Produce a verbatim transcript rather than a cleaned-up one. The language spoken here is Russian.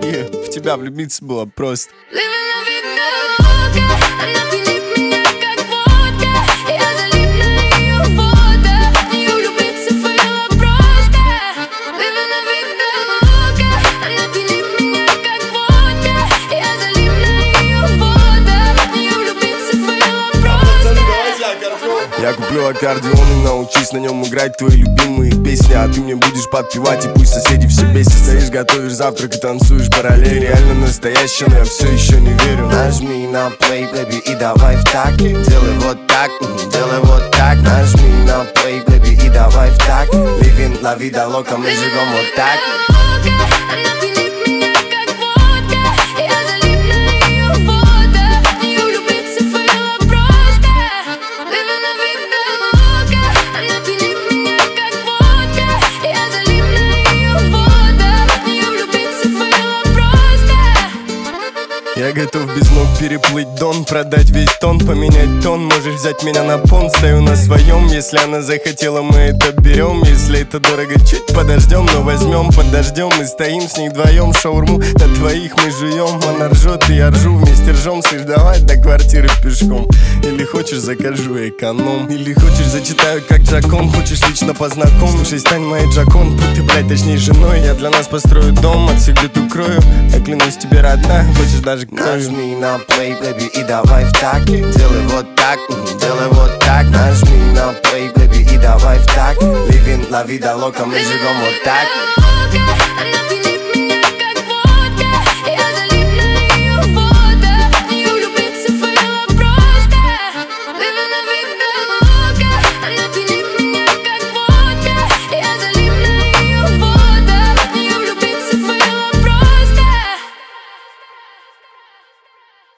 yeah, в тебя влюбиться было просто. Я куплю аккордеон и научусь на нем играть твои любимые песни. А ты мне будешь подпевать, и пусть соседи все бесят. Стоишь, готовишь завтрак и танцуешь параллель. Реально настоящее, но я все еще не верю. Нажми на play, baby, и давай в так. Делай вот так, делай вот так. Нажми на play, baby, и давай в так. Living la vida loca, мы живем вот так. Я готов без ног переплыть Дон, продать весь тон, поменять тон. Можешь взять меня на понт, стою на своем. Если она захотела, мы это берем. Если это дорого, чуть подождем, но возьмем под дождем. Мы стоим с ней вдвоем, шаурму на двоих мы жуем. Она ржет, и я ржу, вместе ржем. Слышь, давай до квартиры пешком. Или хочешь, закажу эконом. Или хочешь, зачитаю как Джакон. Хочешь, лично познакомь. Слушай, стань моей Джакон, будь ты, блядь, точнее женой. Я для нас построю дом, от всех бед укрою. Я клянусь тебе, родная, хочешь даже кровью. Нажми на play, baby, и давай в так. Делай вот так, делай вот так. Нажми на play, baby, и давай в так. Living la vida loca, мы живем вот так.